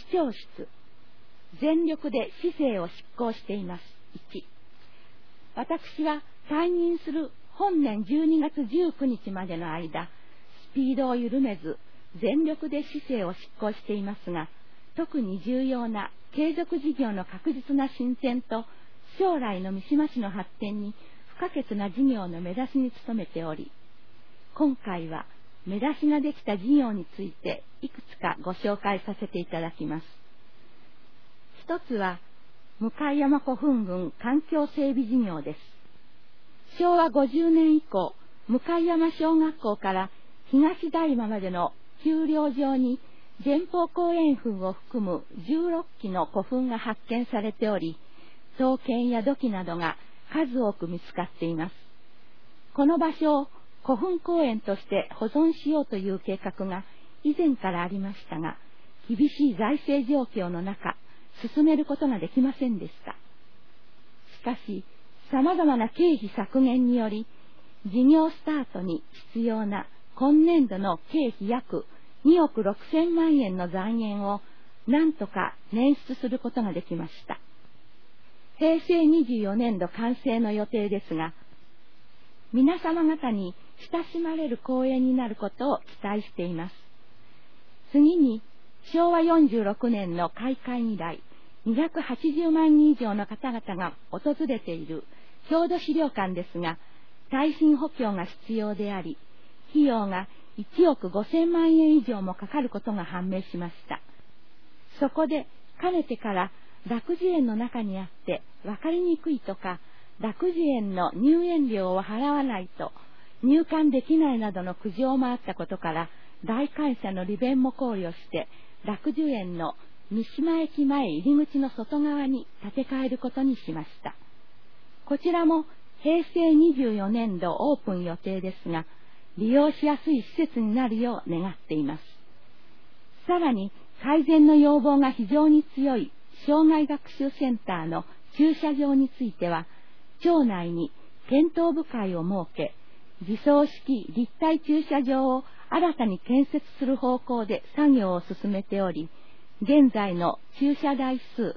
長室、全力で市政を執行しています。1、私は退任する本年12月19日までの間、スピードを緩めず、全力で市政を執行していますが、特に重要な継続事業の確実な進展と、将来の三島市の発展に不可欠な事業の目指しに努めており、今回は目出しができた事業についていくつかご紹介させていただきます。一つは、向山古墳群環境整備事業です。昭和50年以降、向山小学校から東大間までの丘陵上に前方後円墳を含む16基の古墳が発見されており、刀剣や土器などが数多く見つかっています。この場所を古墳公園として保存しようという計画が以前からありましたが、厳しい財政状況の中、進めることができませんでした。しかし、様々な経費削減により、事業スタートに必要な今年度の経費約2億6000万円の財源を何とか捻出することができました。平成24年度完成の予定ですが、皆様方に親しまれる公園になることを期待しています。次に、昭和46年の開館以来、280万人以上の方々が訪れている郷土資料館ですが、耐震補強が必要であり、費用が1億5000万円以上もかかることが判明しました。そこで、かねてから楽寿園の中にあって分かりにくいとか、楽寿園の入園料を払わないと入館できないなどの苦情もあったことから、大感謝の利便も考慮して、楽寿園の三島駅前入り口の外側に建て替えることにしました。こちらも平成24年度オープン予定ですが、利用しやすい施設になるよう願っています。さらに、改善の要望が非常に強い障害学習センターの駐車場については、町内に検討部会を設け、自走式立体駐車場を新たに建設する方向で作業を進めており、現在の駐車台数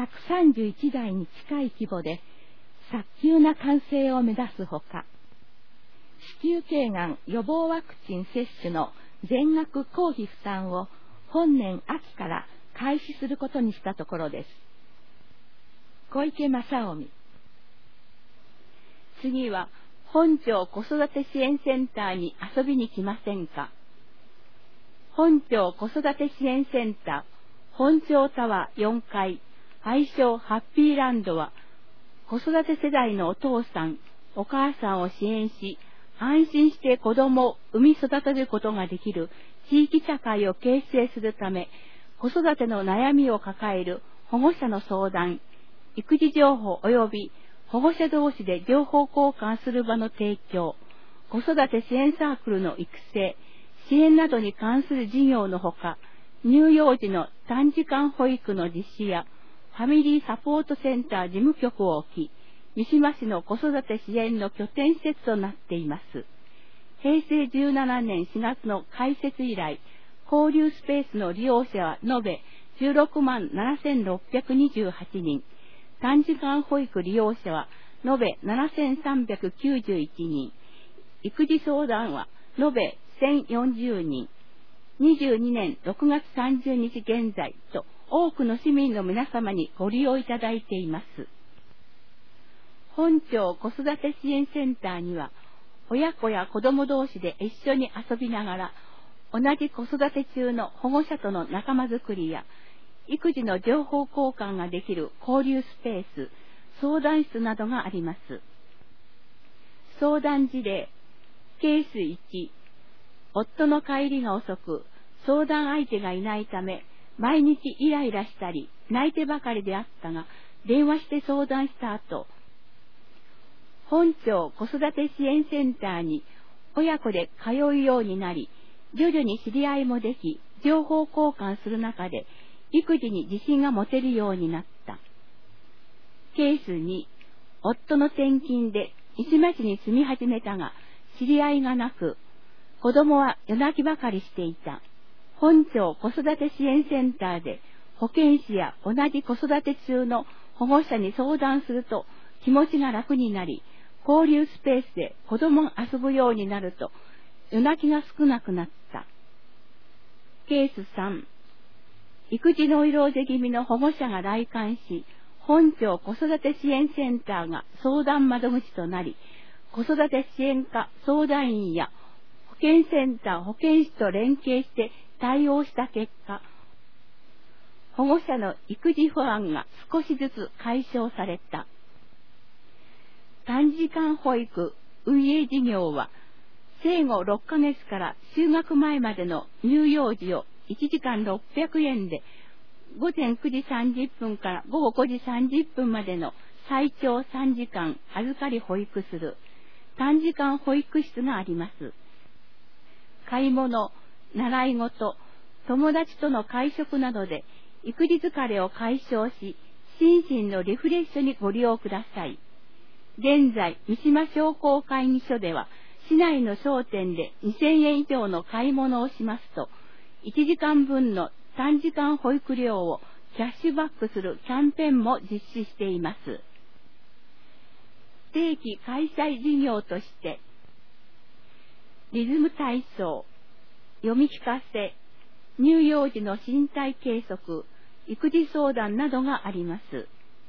131台に近い規模で、早急な完成を目指すほか、子宮頸がん予防ワクチン接種の全額公費負担を本年秋から開始することにしたところです。小池正臣。次は、本町子育て支援センターに遊びに来ませんか。本町子育て支援センター、本町タワー4階、愛称ハッピーランドは、子育て世代のお父さん、お母さんを支援し、安心して子供を産み育てることができる地域社会を形成するため、子育ての悩みを抱える保護者の相談、育児情報及び保護者同士で情報交換する場の提供、子育て支援サークルの育成、支援などに関する事業のほか、乳幼児の短時間保育の実施や、ファミリーサポートセンター事務局を置き、三島市の子育て支援の拠点施設となっています。平成17年4月の開設以来、交流スペースの利用者は延べ16万7628人、短時間保育利用者は延べ7391人、育児相談は延べ1040人、22年6月30日現在と多くの市民の皆様にご利用いただいています。本町子育て支援センターには、親子や子供同士で一緒に遊びながら、同じ子育て中の保護者との仲間づくりや、育児の情報交換ができる交流スペース、相談室などがあります。相談事例、ケース1、夫の帰りが遅く、相談相手がいないため、毎日イライラしたり、泣いてばかりであったが、電話して相談した後、本町子育て支援センターに親子で通うようになり、徐々に知り合いもでき、情報交換する中で、育児に自信が持てるようになった。ケース2、夫の転勤で三島市に住み始めたが、知り合いがなく、子供は夜泣きばかりしていた。本町子育て支援センターで保健師や同じ子育て中の保護者に相談すると気持ちが楽になり、交流スペースで子供が遊ぶようになると夜泣きが少なくなった。ケース3、育児ノイローゼ気味の保護者が来館し、本町子育て支援センターが相談窓口となり、子育て支援課相談員や保健センター保健師と連携して対応した結果、保護者の育児不安が少しずつ解消された。短時間保育運営事業は、生後6ヶ月から就学前までの乳幼児を1時間600円で、午前9時30分から午後5時30分までの最長3時間預かり保育する短時間保育室があります。買い物、習い事、友達との会食などで育児疲れを解消し、心身のリフレッシュにご利用ください。現在、三島商工会議所では、市内の商店で2000円以上の買い物をしますと、1時間分の短時間保育料をキャッシュバックするキャンペーンも実施しています。定期開催事業として、リズム体操、読み聞かせ、乳幼児の身体計測、育児相談などがあります。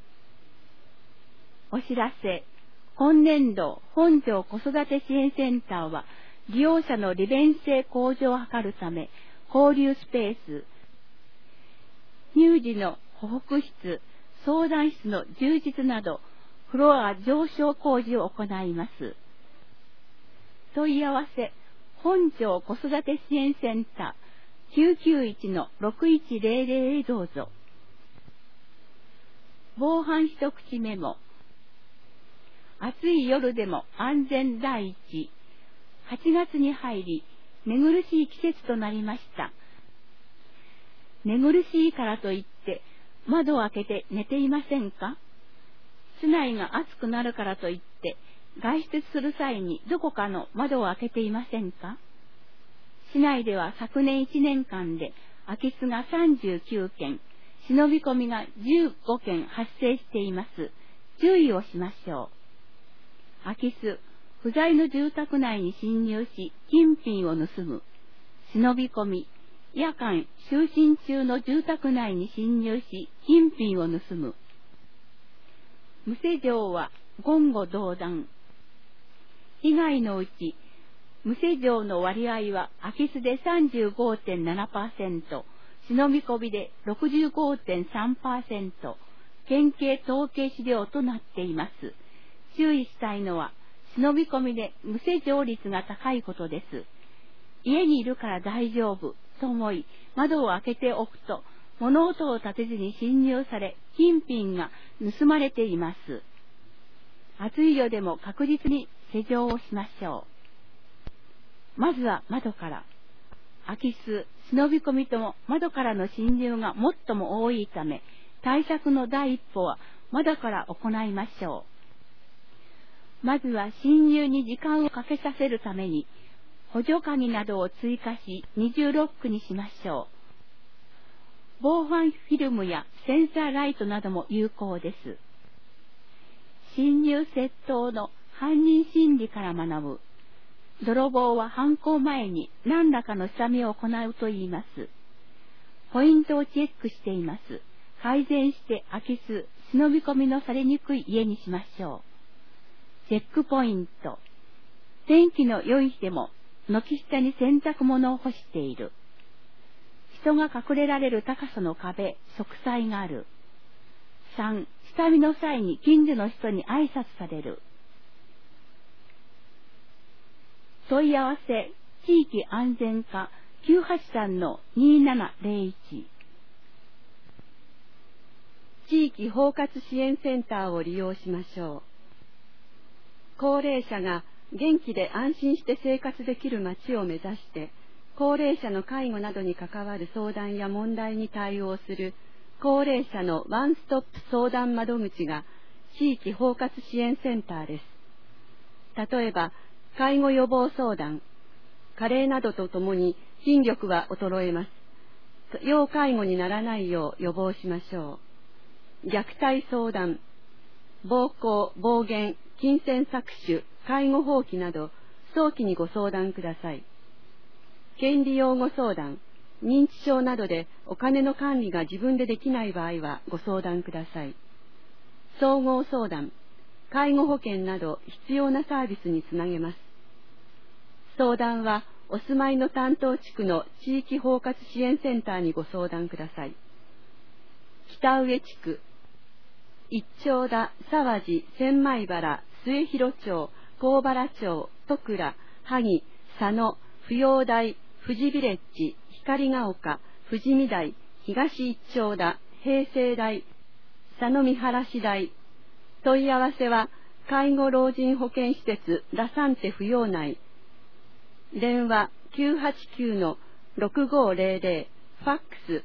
お知らせ、今年度本町子育て支援センターは利用者の利便性向上を図るため、交流スペース、乳児の保育室、相談室の充実など、フロア上昇工事を行います。問い合わせ、本町子育て支援センター 991-6100 へどうぞ。防犯一口メモ。暑い夜でも安全第一。8月に入り、寝苦しい季節となりました。寝苦しいからといって窓を開けて寝ていませんか？室内が暑くなるからといって外出する際にどこかの窓を開けていませんか？市内では昨年1年間で空き巣が39件、忍び込みが15件発生しています。注意をしましょう。空き巣、不在の住宅内に侵入し金品を盗む。忍び込み、夜間就寝中の住宅内に侵入し金品を盗む。無施錠は言語道断。被害のうち無施錠の割合は空き巣で 35.7%、忍び込みで 65.3%、県警統計資料となっています。注意したいのは、忍び込みで無施錠率が高いことです。家にいるから大丈夫と思い、窓を開けておくと、物音を立てずに侵入され、金品が盗まれています。暑い夜でも確実に施錠をしましょう。まずは窓から。空き巣、忍び込みとも窓からの侵入が最も多いため、対策の第一歩は窓から行いましょう。まずは侵入に時間をかけさせるために、補助鍵などを追加し二重ロックにしましょう。防犯フィルムやセンサーライトなども有効です。侵入窃盗の犯人心理から学ぶ。泥棒は犯行前に何らかの下見を行うといいます。ポイントをチェックしています。改善して空き巣、忍び込みのされにくい家にしましょう。チェックポイント。天気の良い日でも軒下に洗濯物を干している。人が隠れられる高さの壁、植栽がある。3、下見の際に近所の人に挨拶される。問い合わせ、地域安全課 983-2701。 地域包括支援センターを利用しましょう。高齢者が元気で安心して生活できる街を目指して、高齢者の介護などに関わる相談や問題に対応する高齢者のワンストップ相談窓口が地域包括支援センターです。例えば、介護予防相談、加齢などとともに筋力は衰えます。 要介護にならないよう予防しましょう。虐待相談、暴行、暴言、金銭搾取、介護放棄など早期にご相談ください。権利擁護相談、認知症などでお金の管理が自分でできない場合はご相談ください。総合相談、介護保険など必要なサービスにつなげます。相談はお住まいの担当地区の地域包括支援センターにご相談ください。北上地区、一町田、沢地、千枚原、末広町、高原町、戸倉、萩、佐野、扶養台、富士ビレッジ、光が丘、富士見台、東一町田、平成台、佐野見晴市台。問い合わせは介護老人保健施設ラサンテ扶養内。電話 989-6500、ファックス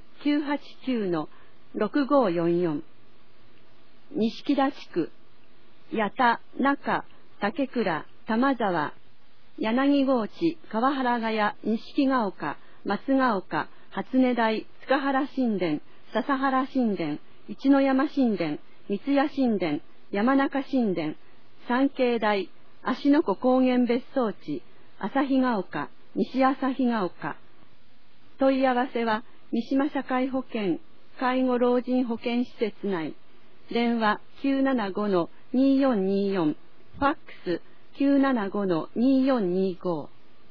989-6544。錦田地区、八田、中、竹倉、玉沢、柳河内、川原ヶ谷、錦ヶ丘、松ヶ丘、初音台、塚原神殿、笹原神殿、一の山神殿、三ツ谷神殿、山中神殿、三景台、芦ノ湖高原別荘地、旭ヶ丘、西旭ヶ丘。問い合わせは三島社会保険介護老人保健施設内。電話 975-2424、ファックス 975-2425。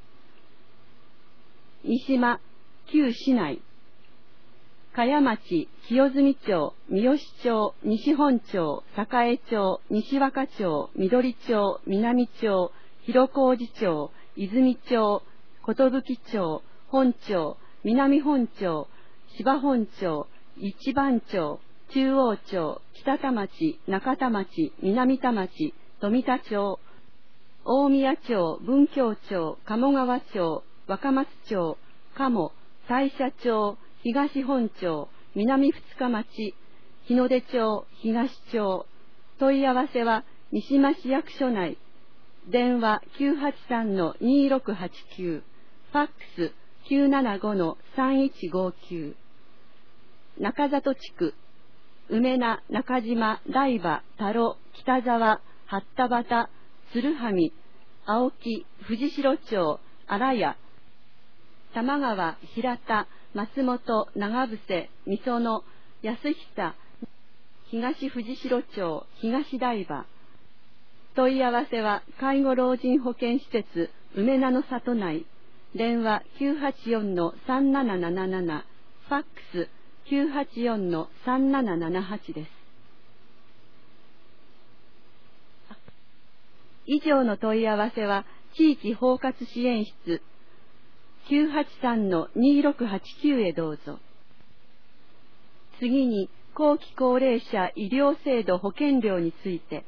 三島、旧市内。茅町、清住町、三好町、西本町、栄町、西若町、緑町、南町、広小路町、泉町、寿町、本町、南本町、芝本町、一番町、中央町、北田町、中田町、南田町、富田町、大宮町、文京町、鴨川町、若松町、鴨、大社町、東本町、南二日町、日の出町、東町。問い合わせは三島市役所内。電話 983-2689、ファックス 975-3159。中里地区、梅名、中島、台場、田呂、北沢、八田端、鶴萩、青木、藤代町、荒谷、玉川、平田、松本、長伏、御園、安久、東藤代町、東台場。問い合わせは介護老人保健施設梅名の里内。電話 984-3777、ファックス 984-3778 です。以上の問い合わせは地域包括支援室 983-2689 へどうぞ。次に後期高齢者医療制度保険料について。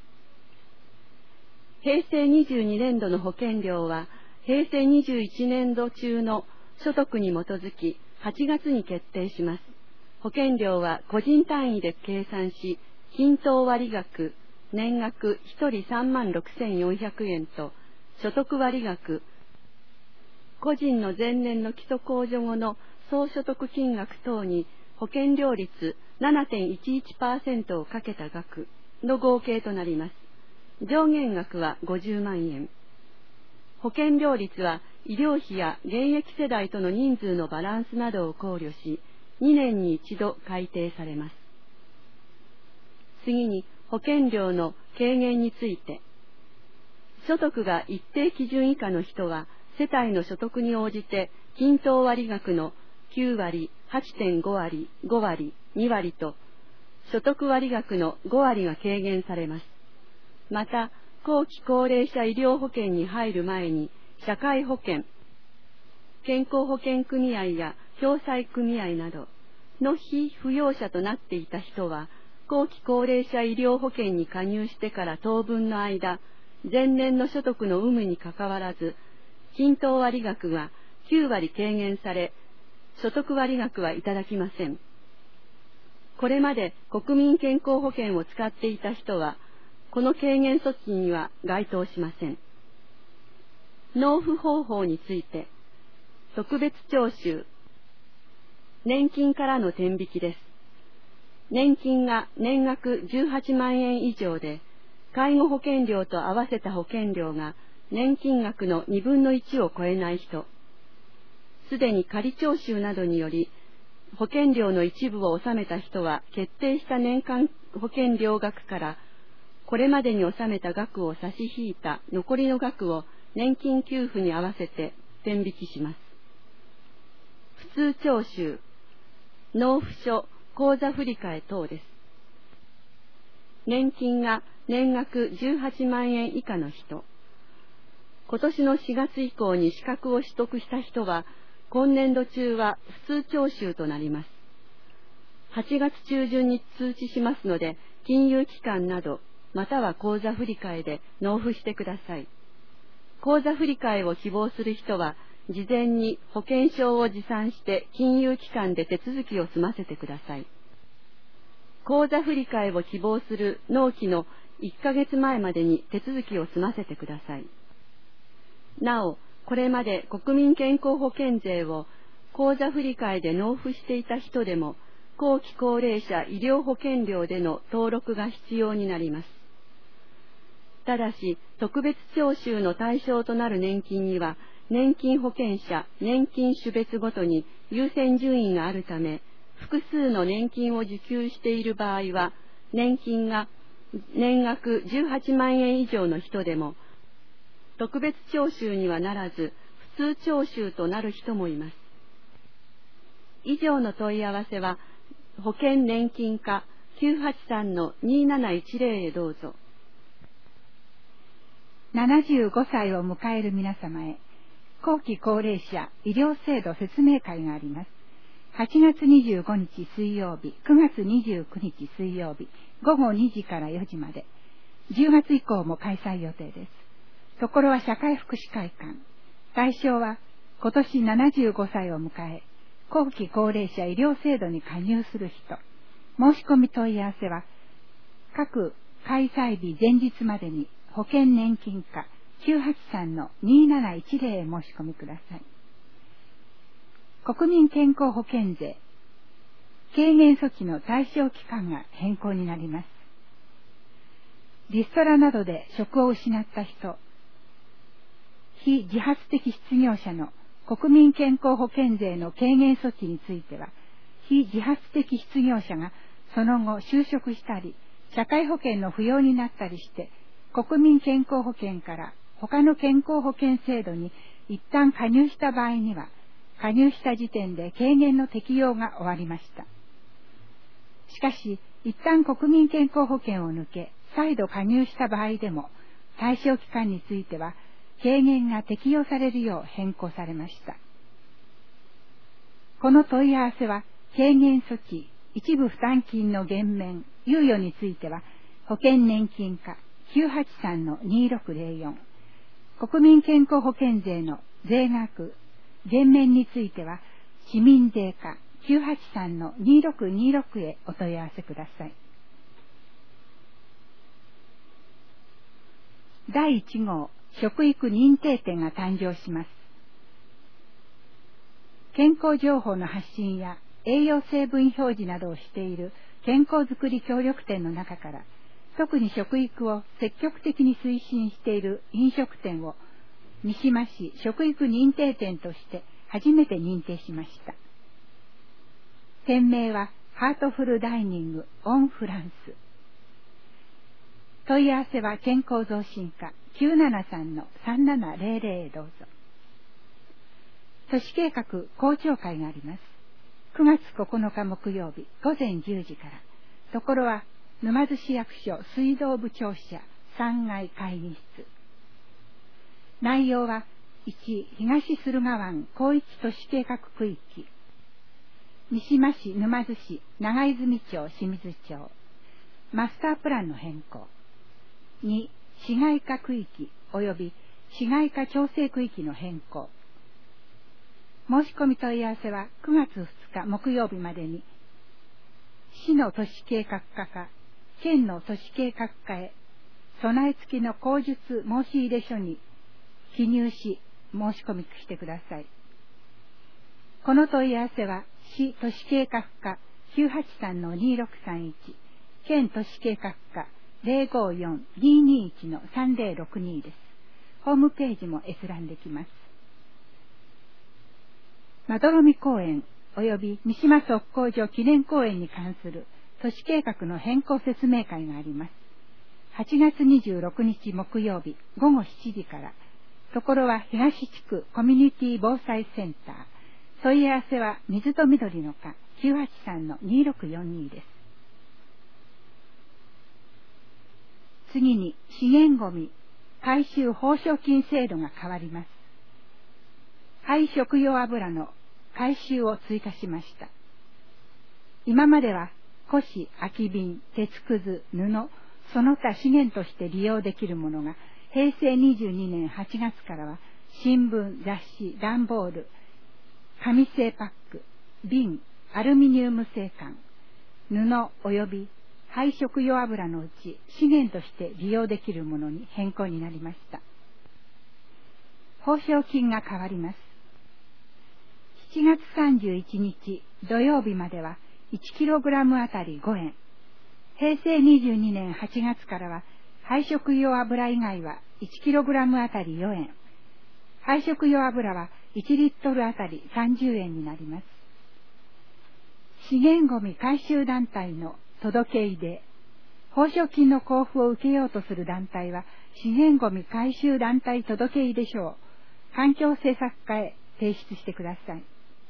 平成22年度の保険料は平成21年度中の所得に基づき8月に決定します。保険料は個人単位で計算し、均等割額、年額1人36,400円と所得割額、個人の前年の基礎控除後の総所得金額等に保険料率 7.11% をかけた額の合計となります。上限額は50万円。保険料率は医療費や現役世代との人数のバランスなどを考慮し、2年に一度改定されます。次に保険料の軽減について。所得が一定基準以下の人は、世帯の所得に応じて均等割額の9割、8.5割、5割、2割と、所得割額の5割が軽減されます。また、後期高齢者医療保険に入る前に、社会保険、健康保険組合や共済組合などの被扶養者となっていた人は、後期高齢者医療保険に加入してから当分の間、前年の所得の有無にかかわらず、均等割額が9割軽減され、所得割額はいただきません。これまで国民健康保険を使っていた人は、この軽減措置には該当しません。納付方法について、特別徴収、 年金からの天引きです。年金が年額18万円以上で、介護保険料と合わせた保険料が年金額の2分の1を超えない人、すでに仮徴収などにより保険料の一部を納めた人は、決定した年間保険料額からこれまでに納めた額を差し引いた残りの額を年金給付に合わせて天引きします。普通徴収、納付書、口座振替等です。年金が年額18万円以下の人、今年の4月以降に資格を取得した人は、今年度中は普通徴収となります。8月中旬に通知しますので、金融機関など、または口座振替で納付してください。口座振替を希望する人は、事前に保険証を持参して金融機関で手続きを済ませてください。口座振替を希望する納期の1ヶ月前までに手続きを済ませてください。なお、これまで国民健康保険税を口座振替で納付していた人でも、後期高齢者医療保険料での登録が必要になります。ただし、特別徴収の対象となる年金には、年金保険者、年金種別ごとに優先順位があるため、複数の年金を受給している場合は、年金が年額18万円以上の人でも、特別徴収にはならず、普通徴収となる人もいます。以上の問い合わせは、保険年金課 983-2710 へどうぞ。 75歳を迎える皆様へ、後期高齢者医療制度説明会があります。8月25日水曜日、9月29日水曜日、午後2時から4時まで、10月以降も開催予定です。ところは社会福祉会館。対象は今年75歳を迎え、後期高齢者医療制度に加入する人。申し込み問い合わせは、各開催日前日までに保険年金課 983-2710 へ申し込みください。国民健康保険税軽減措置の対象期間が変更になります。リストラなどで職を失った人、非自発的失業者の国民健康保険税の軽減措置については、非自発的失業者がその後就職したり、社会保険の不要になったりして、国民健康保険から他の健康保険制度に一旦加入した場合には、加入した時点で軽減の適用が終わりました。しかし、一旦国民健康保険を抜け、再度加入した場合でも、対象期間については、軽減が適用されるよう変更されました。この問い合わせは、軽減措置、一部負担金の減免、猶予については、保険年金課 983-2604、国民健康保険税の税額、減免については、市民税課 983-2626 へお問い合わせください。第1号食育認定店が誕生します。健康情報の発信や栄養成分表示などをしている健康づくり協力店の中から、特に食育を積極的に推進している飲食店を三島市食育認定店として初めて認定しました。店名はハートフルダイニングオンフランス。問い合わせは健康増進課 973-3700 へどうぞ。都市計画公聴会があります。9月9日木曜日午前10時から、ところは沼津市役所水道部庁舎3階会議室。内容は1、東駿河湾広域都市計画区域、三島市、沼津市、長泉町、清水町、マスタープランの変更。2、市街化区域及び市街化調整区域の変更。申し込み問い合わせは9月2日木曜日までに、市の都市計画課か県の都市計画課へ備え付きの口述申し入れ書に記入し申し込みしてください。この問い合わせは市都市計画課 983-2631 県都市計画課 054-221-3062 です。ホームページも閲覧できます。まどろみ公園及び三島測候所記念公園に関する都市計画の変更説明会があります。8月26日木曜日午後7時から、ところは東地区コミュニティ防災センター、問い合わせは水と緑の課 983-2642 です。次に資源ごみ回収報奨金制度が変わります。廃食用油の回収を追加しました。今までは古紙、空き瓶、鉄くず、布、その他資源として利用できるものが、平成22年8月からは新聞、雑誌、段ボール、紙製パック、瓶、アルミニウム製缶、布及び廃食用油のうち資源として利用できるものに変更になりました。報奨金が変わります。7月31日土曜日までは 1kg あたり5円。平成22年8月からは廃食用油以外は 1kg あたり4円。廃食用油は1リットルあたり30円になります。資源ごみ回収団体の届け出で、報奨金の交付を受けようとする団体は、資源ごみ回収団体届け出書を環境政策課へ提出してください。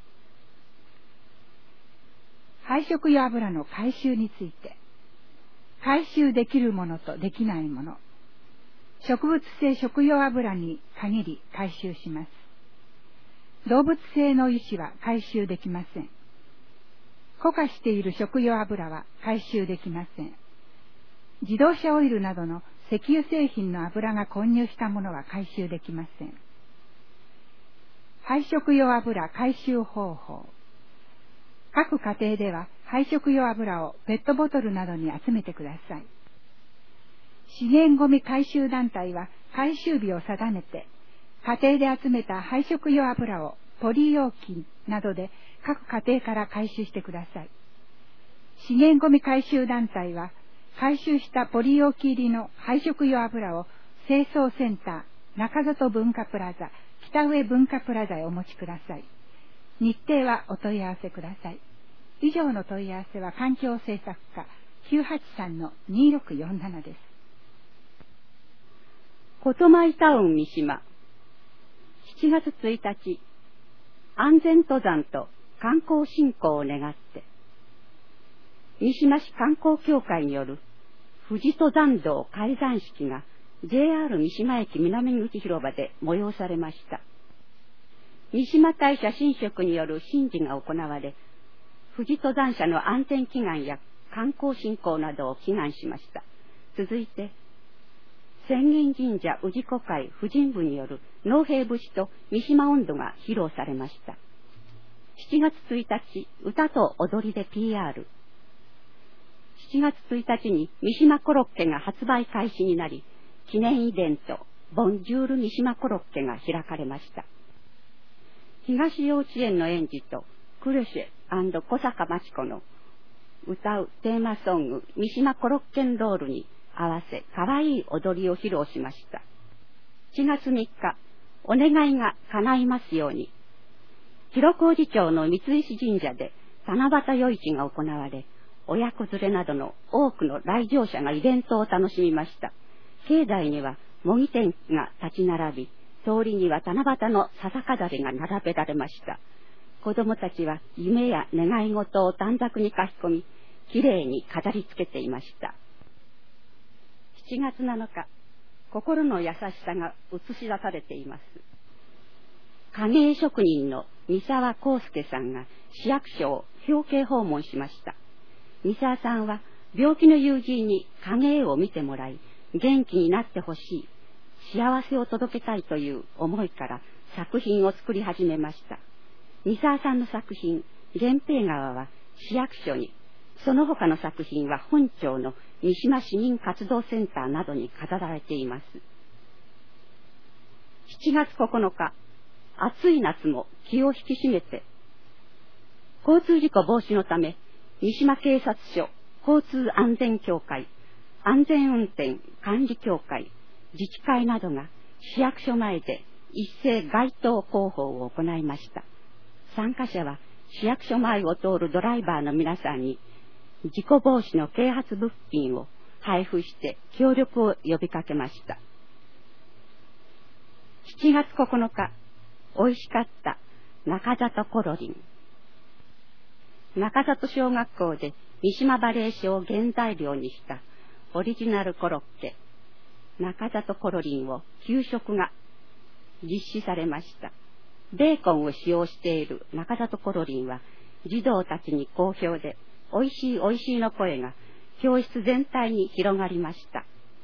廃食用油の回収について、回収できるものとできないもの、植物性食用油に限り回収します。動物性の油脂は回収できません。固化している食用油は回収できません。自動車オイルなどの石油製品の油が混入したものは回収できません。廃食用油回収方法。各家庭では廃食用油をペットボトルなどに集めてください。資源ごみ回収団体は回収日を定めて、家庭で集めた廃食用油をポリ容器などで各家庭から回収してください。資源ごみ回収団体は回収したポリ容器入りの廃食用油を清掃センター、中里文化プラザ、北上文化プラザへお持ちください。日程はお問い合わせください。以上の問い合わせは環境政策課 983-2647 です。 ことまいタウン三島、7月1日、安全登山と観光振興を願って、三島市観光協会による富士登山道開山式が JR 三島駅南口広場で催されました。三島大社神職による神事が行われ、富士登山者の安全祈願や観光振興などを祈願しました。続いて、浅間神社氏子会婦人部による農兵節と三島音頭が披露されました。7月1日、歌と踊りで PR。7月1日に三島コロッケが発売開始になり、記念イベント、ボンジュール三島コロッケが開かれました。東幼稚園の園児とクルシェ&小坂真知子の歌うテーマソング、三島コロッケンロールに合わせ、かわいい踊りを披露しました。7月3日、お願いが叶いますように。広小路町の三石神社で七夕夜市が行われ、親子連れなどの多くの来場者がイベントを楽しみました。境内には模擬店が立ち並び、通りには七夕の笹飾りが並べられました。子供たちは夢や願い事を短冊に書き込み、きれいに飾り付けていました。7月7日、心の優しさが映し出されています。影絵職人の三沢康介さんが市役所を表敬訪問しました。三沢さんは病気の友人に影絵を見てもらい、元気になってほしい、幸せを届けたいという思いから作品を作り始めました。三沢さんの作品、源平川は市役所に、その他の作品は本町の三島市民活動センターなどに飾られています。7月9日、暑い夏も気を引き締めて、 交通事故防止のため、三島警察署交通安全協会、安全運転管理協会、自治会などが市役所前で一斉街頭広報を行いました。参加者は市役所前を通るドライバーの皆さんに事故防止の啓発物品を配布して協力を呼びかけました。7月9日、美味しかった中里コロリン。中里小学校で三島バレー賞を原材料にしたオリジナルコロッケ、中里コロリンを給食が実施されました。ベーコンを使用している中里コロリンは児童たちに好評で、おいしいおいしいの声が教室全体に広がりました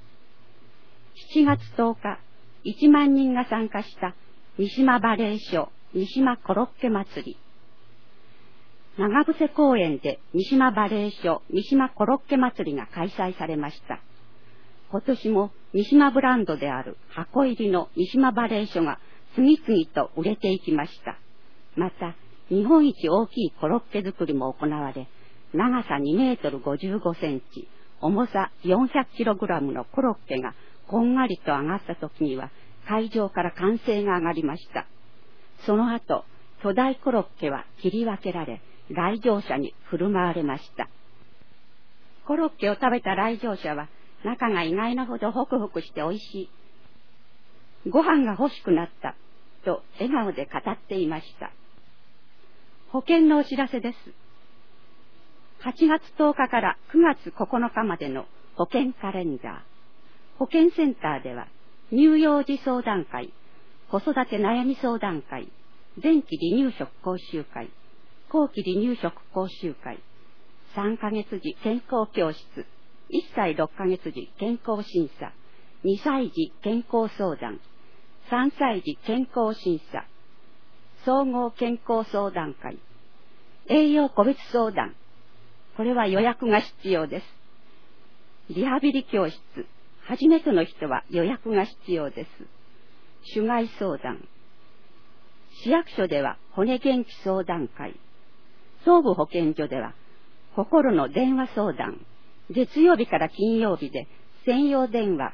。7月10日、1万人が参加した三島バレー賞三島コロッケ祭り。長伏公園で三島バレー賞三島コロッケ祭りが開催されました。今年も三島ブランドである箱入りの三島バレー賞が次々と売れていきました。また、日本一大きいコロッケ作りも行われ、長さ2メートル55センチ、重さ400キログラムのコロッケがこんがりと揚がった時には、会場から歓声が上がりました。その後、巨大コロッケは切り分けられ、来場者に振る舞われました。コロッケを食べた来場者は、中が意外なほどホクホクしておいしい。ご飯が欲しくなった、と笑顔で語っていました。保険のお知らせです。8月10日から9月9日までの保険カレンダー。保健センターでは、乳幼児相談会、子育て悩み相談会、前期離乳食講習会、後期離乳食講習会、3ヶ月時健康教室、1歳6ヶ月時健康審査、2歳児健康相談、3歳児健康審査、総合健康相談会、栄養個別相談、これは予約が必要です。リハビリ教室、初めての人は予約が必要です。種害相談。市役所では骨元気相談会。東部保健所では心の電話相談。月曜日から金曜日で専用電話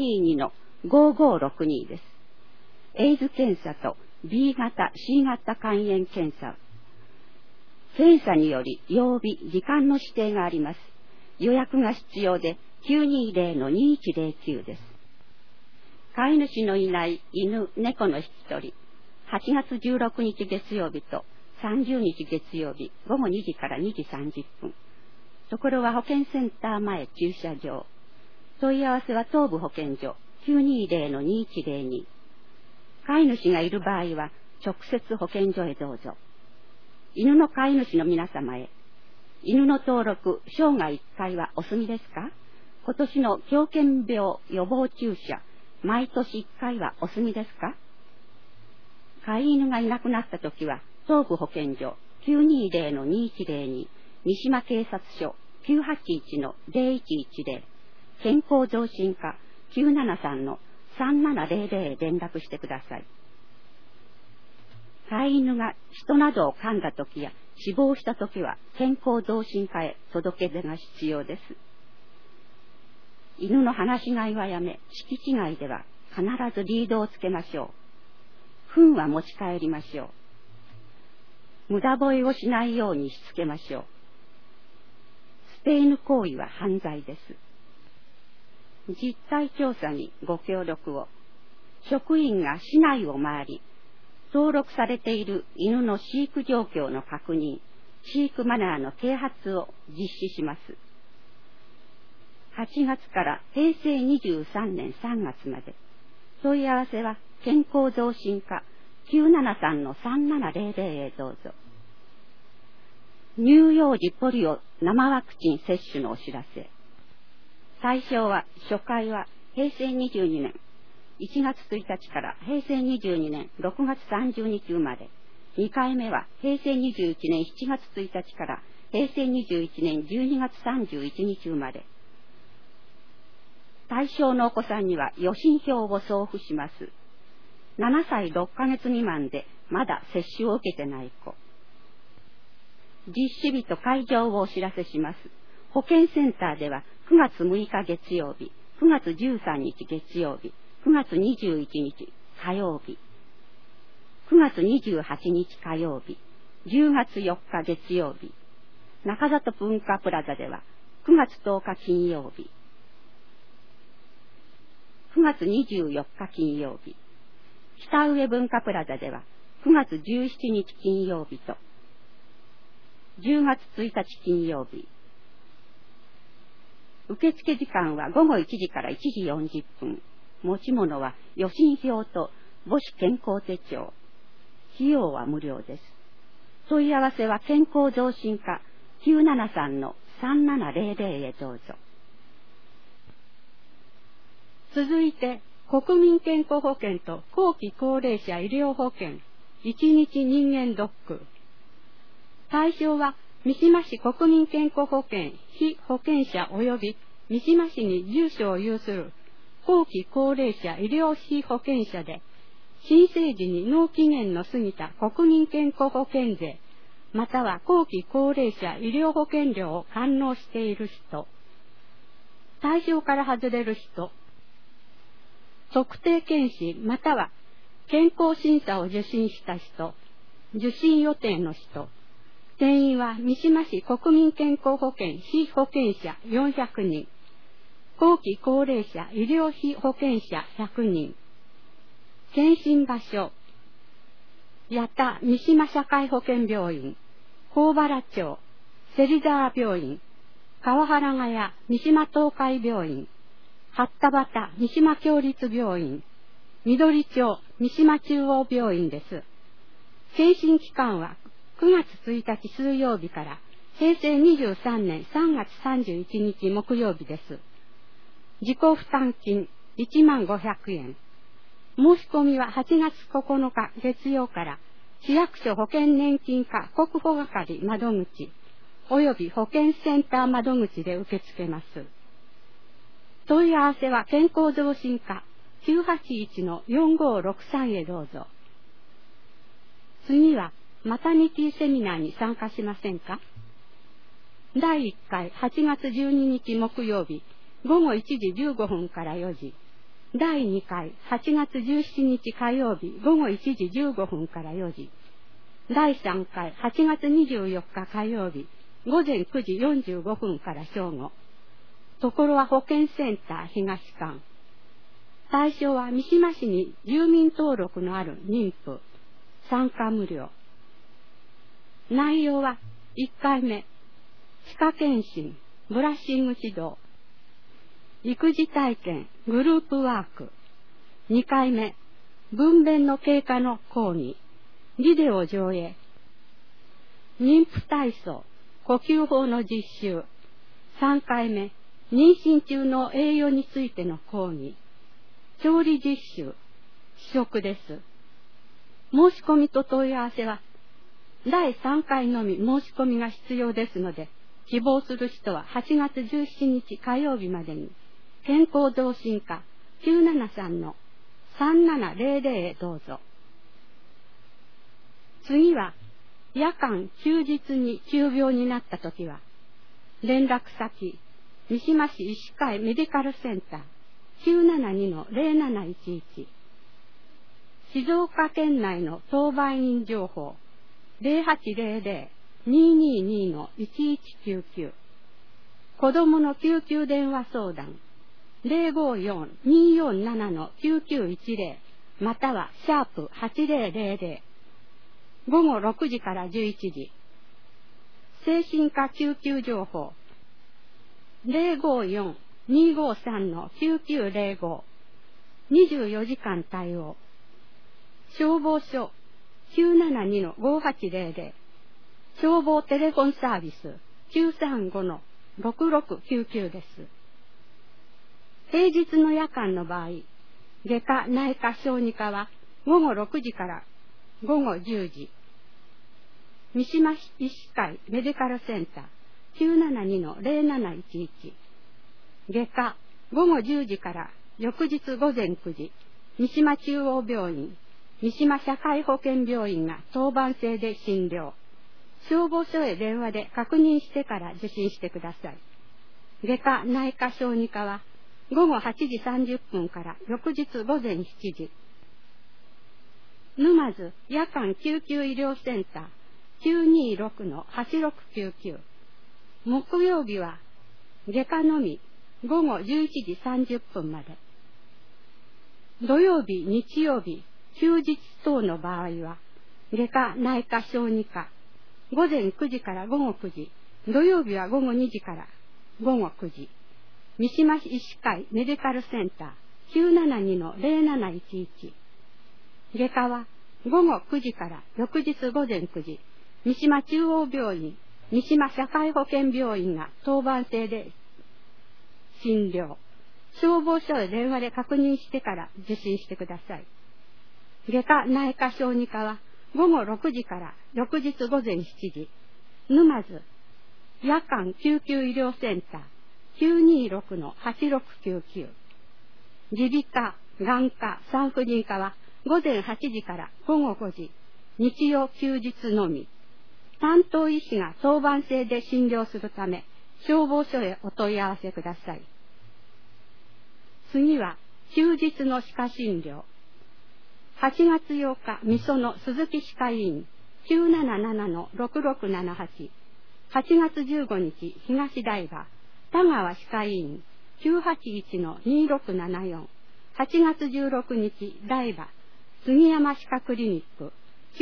922-5562 です。エイズ検査と B 型、C 型肝炎検査。検査により曜日、時間の指定があります。予約が必要で 920-2109 です。飼い主のいない犬、猫の引き取り。8月16日月曜日と30日月曜日午後2時から2時30分。ところは保健センター前駐車場。問い合わせは東部保健所 920-2102。飼い主がいる場合は直接保健所へどうぞ。犬の飼い主の皆様へ。犬の登録、生涯1回はお済みですか？今年の狂犬病予防注射、毎年1回はお済みですか？飼い犬がいなくなったときは、東部保健所 920-2102、三島警察署 981-0110、健康増進課 973-3700 へ連絡してください。飼い犬が人などを噛んだときや死亡したときは健康増進課へ届け出が必要です。犬の放し飼いはやめ、敷地外では必ずリードをつけましょう。糞は持ち帰りましょう。無駄吠えをしないようにしつけましょう。捨て犬行為は犯罪です。実態調査にご協力を。職員が市内を回り、登録されている犬の飼育状況の確認、飼育マナーの啓発を実施します。8月から平成23年3月まで。問い合わせは健康増進課 973-3700 へどうぞ。乳幼児ポリオ生ワクチン接種のお知らせ。対象は、初回は平成22年1月1日から平成22年6月30日生まれ。2回目は平成21年7月1日から平成21年12月31日生まれ。対象のお子さんには予診票を送付します。7歳6ヶ月未満でまだ接種を受けてない子。 実施日と会場をお知らせします。保健センターでは9月6日月曜日、9月13日月曜日、9月21日火曜日、9月28日火曜日、10月4日月曜日、中里文化プラザでは9月10日金曜日、9月24日金曜日、北上文化プラザでは9月17日金曜日と10月1日金曜日。受付時間は午後1時から1時40分。持ち物は予診票と母子健康手帳。費用は無料です。問い合わせは健康増進課 973-3700 へどうぞ。 続いて、国民健康保険と後期高齢者医療保険、1日人間ドック。対象は、三島市国民健康保険被保険者及び三島市に住所を有する後期高齢者医療被保険者で、申請時に納期限の過ぎた国民健康保険税、または後期高齢者医療保険料を堪能している人、対象から外れる人、特定健診または健康審査を受診した人、受診予定の人、定員は三島市国民健康保険被保険者400人、後期高齢者医療被保険者100人。検診場所、八田三島社会保険病院、幸原町、芹沢病院、川原ヶ谷三島東海病院、八田端三島共立病院、緑町三島中央病院です。検診期間は9月1日水曜日から平成23年3月31日木曜日です。自己負担金15,500円。申し込みは8月9日月曜から市役所保険年金課国保係窓口及び保健センター窓口で受け付けます。問い合わせは健康増進課 981-4563 へどうぞ。次はマタニティセミナーに参加しませんか？第1回8月12日木曜日午後1時15分から4時。第2回8月17日火曜日午後1時15分から4時。第3回8月24日火曜日午前9時45分から正午。ところは保健センター東館。対象は三島市に住民登録のある妊婦。参加無料。内容は1回目、歯科検診、ブラッシング指導、育児体験、グループワーク。2回目、分娩の経過の講義、ビデオ上映、妊婦体操、呼吸法の実習。3回目、妊娠中の栄養についての講義、調理実習、試食です。申し込みと問い合わせは、第3回のみ申し込みが必要ですので、希望する人は8月17日火曜日までに、健康増進課 973-3700 へどうぞ。次は、夜間休日に急病になったときは、連絡先、三島市医師会メディカルセンター 972-0711。静岡県内の当番員情報 0800-222-1199。子どもの救急電話相談 054-247-9910 または#8000。午後6時から11時。精神科救急情報 054-253-9905。24時間対応。消防署 972-5800。消防テレフォンサービス 935-6699 です。平日の夜間の場合、外科内科小児科は午後6時から午後10時。三島市医師会メディカルセンター 972-0711。外科午後10時から翌日午前9時。三島中央病院、三島社会保険病院が当番制で診療。 消防署へ電話で確認してから受診してください。外科内科小児科は午後8時30分から翌日午前7時。沼津夜間救急医療センター 926-8699。木曜日は外科のみ午後11時30分まで。土曜日、日曜日、休日等の場合は外科内科小児科午前9時から午後9時、土曜日は午後2時から午後9時。三島市医師会メディカルセンター 972-0711。外科は午後9時から翌日午前9時、三島中央病院、三島社会保険病院が当番制で診療。消防署へ電話で確認してから受診してください。外科内科小児科は午後6時から翌日午前7時、沼津夜間救急医療センター 926-8699。耳鼻科、眼科、産婦人科は午前8時から午後5時、日曜休日のみ。担当医師が当番制で診療するため、消防署へお問い合わせください。次は休日の歯科診療。8月8日、みその鈴木歯科医院 977-6678。8月15日、東台場、田川歯科医院 981-2674。8月16日、台場、杉山歯科クリニック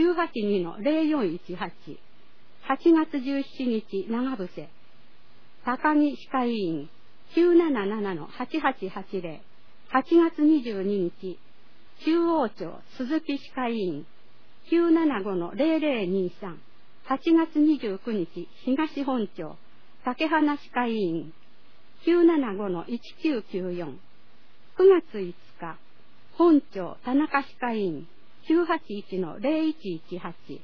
982-0418。8月17日、長伏せ、高木歯科医院 977-8880。8月22日、中央町鈴木歯科医院 975-0023。8月29日、東本町竹花歯科医院 975-1994。9月5日、本町田中歯科医院 981-0118。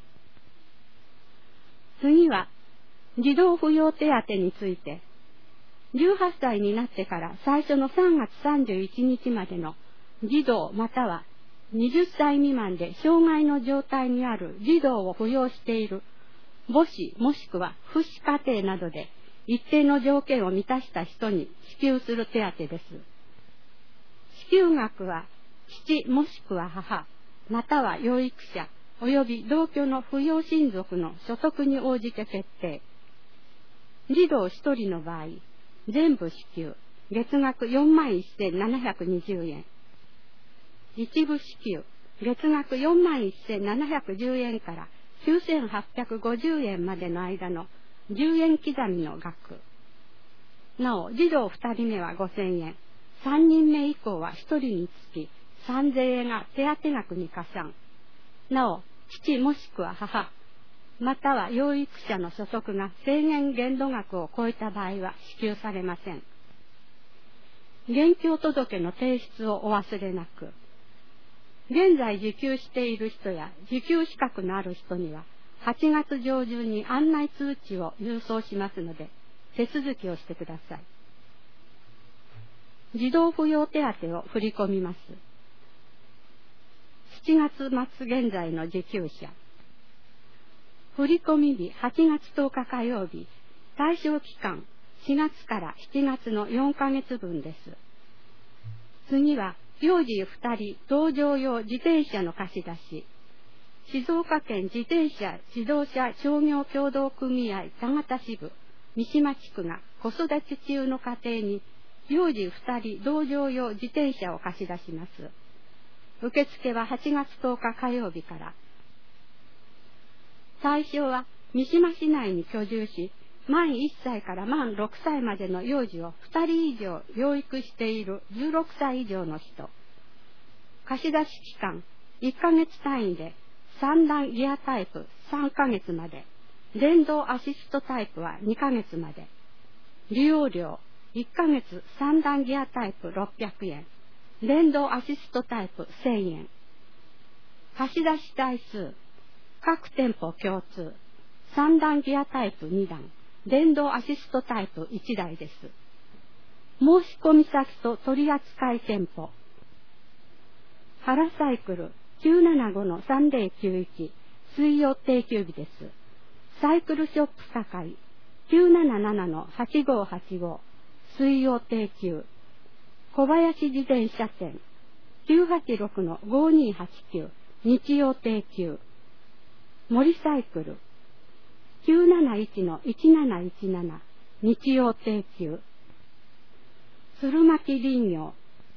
次は、児童扶養手当について、18歳になってから最初の3月31日までの児童または20歳未満で障害の状態にある児童を扶養している母子もしくは父子家庭などで一定の条件を満たした人に支給する手当です。支給額は父もしくは母または養育者及び同居の扶養親族の所得に応じて決定。児童1人の場合、全部支給、月額41,720円。一部支給、月額41,710円から9,850円までの間の10円刻みの額。なお、児童2人目は5,000円、3人目以降は1人につき3,000円が手当額に加算。なお、父もしくは母、または養育者の所得が制限限度額を超えた場合は支給されません。現況届の提出をお忘れなく。現在受給している人や受給資格のある人には8月上旬に案内通知を郵送しますので手続きをしてください。児童扶養手当を振り込みます。7月末現在の受給者。振込日8月10日火曜日、対象期間4月から7月の4ヶ月分です。次は、幼児2人同乗用自転車の貸し出し。静岡県自転車自動車商業協同組合田形支部三島地区が子育て中の家庭に幼児2人同乗用自転車を貸し出します。受付は8月10日火曜日から。対象は三島市内に居住し、満1歳から満6歳までの幼児を2人以上養育している16歳以上の人。貸し出し期間1ヶ月単位で3段ギアタイプ3ヶ月まで、電動アシストタイプは2ヶ月まで。利用料1ヶ月3段ギアタイプ600円、電動アシストタイプ1000円。貸し出し台数各店舗共通3段ギアタイプ2段、電動アシストタイプ1台です。申し込み先と取扱店舗。原サイクル 975-3091 水曜定休日です。 サイクルショップ堺 977-8585 水曜定休、小林自転車店 986-5289 日曜定休、森サイクル 971-1717 日曜定休、鶴巻林業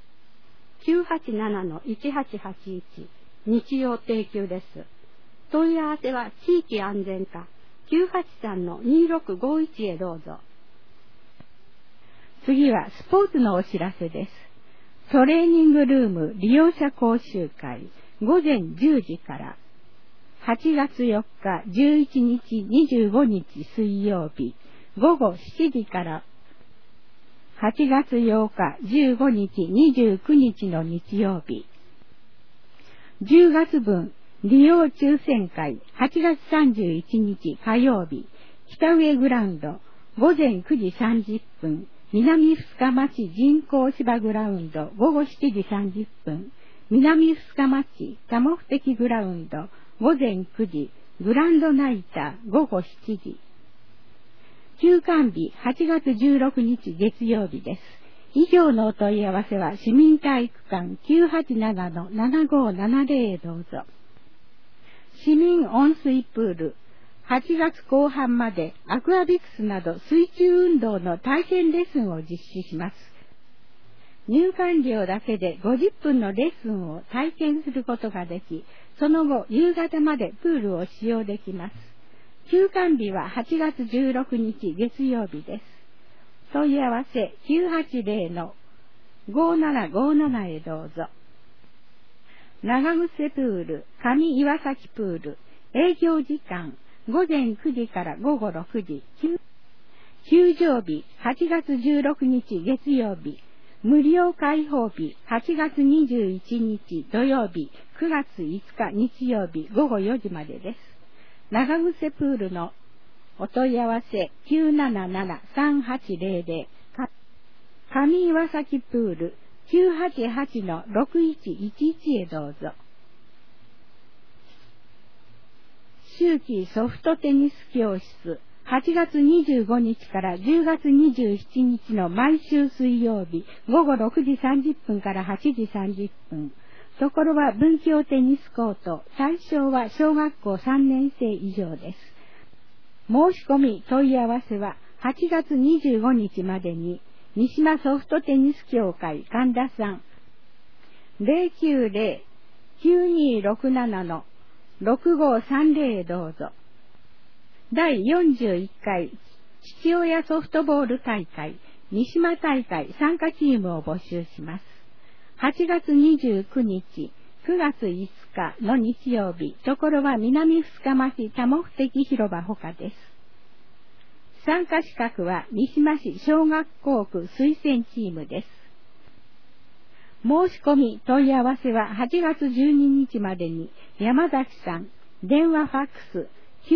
987-1881 日曜定休です。問い合わせは地域安全課 983-2651 へどうぞ。 次はスポーツのお知らせです。トレーニングルーム利用者講習会午前10時から8月4日、11日、25日水曜日午後7時から8月8日、15日、29日の日曜日、10月分利用抽選会8月31日火曜日、北上グラウンド午前9時30分、南深町人工芝グラウンド午後7時30分、南深町多目的グラウンド午前9時、グランドナイター午後7時。休館日8月16日月曜日です。以上のお問い合わせは市民体育館 987-7570 へどうぞ。市民温水プール8月後半までアクアビクスなど水中運動の体験レッスンを実施します。入館料だけで50分のレッスンを体験することができ、その後夕方までプールを使用できます。休館日は8月16日月曜日です。問い合わせ 980-5757 へどうぞ。長癖プール上岩崎プール営業時間午前9時から午後6時。休場日8月16日月曜日、無料開放日8月21日土曜日、9月5日日曜日午後4時までです。長癖プールのお問い合わせ 977-3800 上岩崎プール 988-6111 へどうぞ。秋季ソフトテニス教室8月25日から10月27日の毎週水曜日午後6時30分から8時30分。ところは文教テニスコート、対象は小学校3年生以上です。申し込み問い合わせは8月25日までに三島ソフトテニス協会神田さん 090-9267-6530 へどうぞ。第41回父親ソフトボール大会三島大会参加チームを募集します。8月29日、9月5日の日曜日、ところは南深町多目的広場ほかです。参加資格は三島市小学校区推薦チームです。申し込み問い合わせは8月12日までに山崎さん、電話ファックス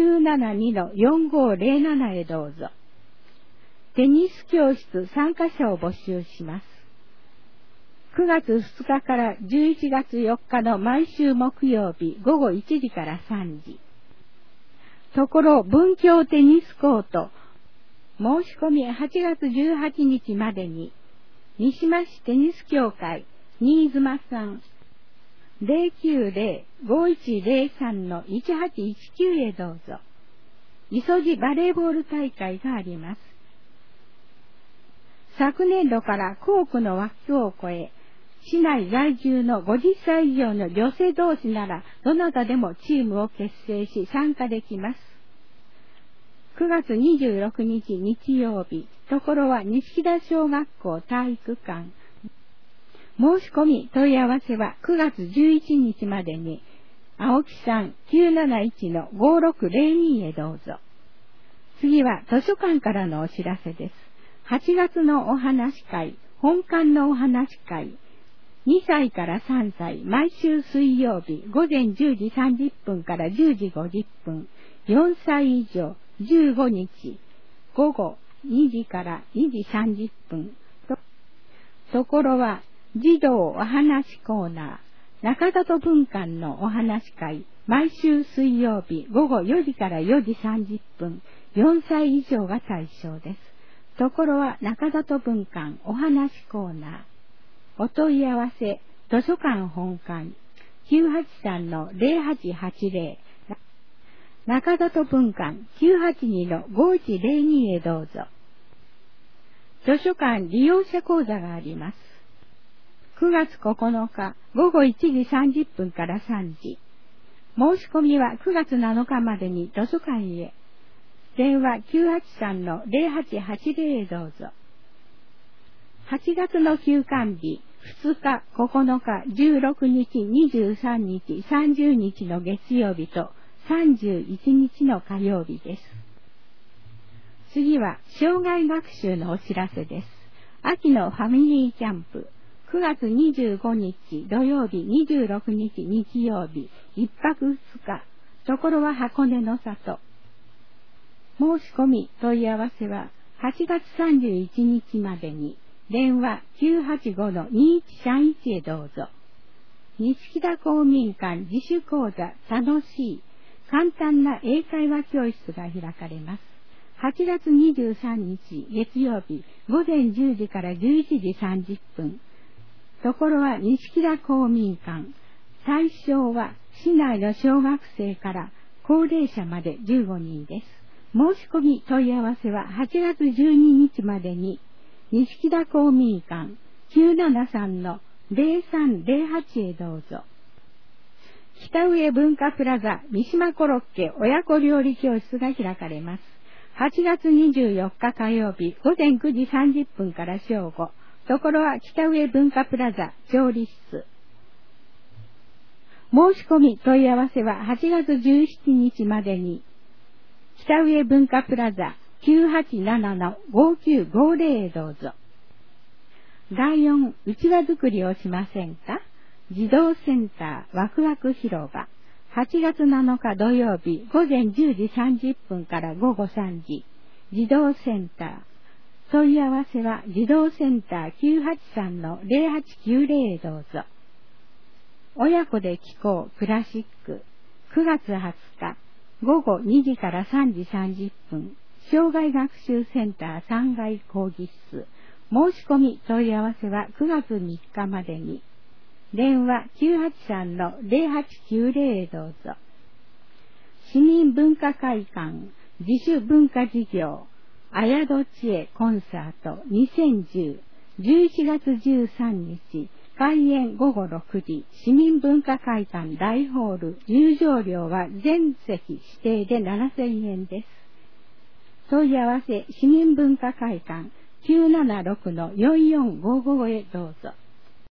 972-4507 へどうぞ。テニス教室参加者を募集します。9月2日から11月4日の毎週木曜日午後1時から3時。ところ文教テニスコート申し込み8月18日までに三島市テニス協会新妻さん 090-5103-1819 へどうぞ。磯路バレーボール大会があります。昨年度から校区の枠を超え、市内在住の50歳以上の女性同士ならどなたでもチームを結成し参加できます。9月26日日曜日、ところは西田小学校体育館。申し込み問い合わせは9月11日までに青木さん 971-5602 へどうぞ。次は図書館からのお知らせです。8月のお話会、本館のお話会、2歳から3歳、毎週水曜日、午前10時30分から10時50分、4歳以上、15日、午後2時から2時30分。ところは、児童お話コーナー、中里文館のお話会、 毎週水曜日午後4時から4時30分、4歳以上が対象です。ところは中里文館お話コーナー。お問い合わせ、図書館本館 983-0880、中里文館 982-5102 へどうぞ。図書館利用者講座があります。9月9日午後1時30分から3時。申し込みは9月7日までに図書館へ。電話 983-0880 へどうぞ。8月の休館日、2日、9日、16日、23日、30日の月曜日と31日の火曜日です。次は、障害学習のお知らせです。秋のファミリーキャンプ、9月25日土曜日、26日日曜日、1泊2日、ところは箱根の里。申し込み、問い合わせは、8月31日までに、電話 985-2131 へどうぞ。錦田公民館自主講座楽しい、簡単な英会話教室が開かれます。8月23日月曜日午前10時から11時30分。ところは錦田公民館。対象は市内の小学生から高齢者まで15人です。申し込み問い合わせは8月12日までに錦田公民館 973-0308 へどうぞ。北上文化プラザ三島コロッケ親子料理教室が開かれます。8月24日火曜日午前9時30分から正午。ところは北上文化プラザ調理室。申し込み問い合わせは8月17日までに北上文化プラザ 987-5950 へどうぞ。第4、うちわ作りをしませんか？児童センターワクワク広場。8月7日土曜日午前10時30分から午後3時。児童センター。問い合わせは児童センター 983-0890 へどうぞ。親子で聴こうクラシック。9月20日午後2時から3時30分。障害学習センター3階講義室。申し込み問い合わせは9月3日までに。電話 983-0890 へどうぞ。市民文化会館自主文化事業あやどちえコンサート2010 11月13日開演午後6時市民文化会館大ホール。入場料は全席指定で7000円です。問い合わせ市民文化会館 976-4455 へどうぞ。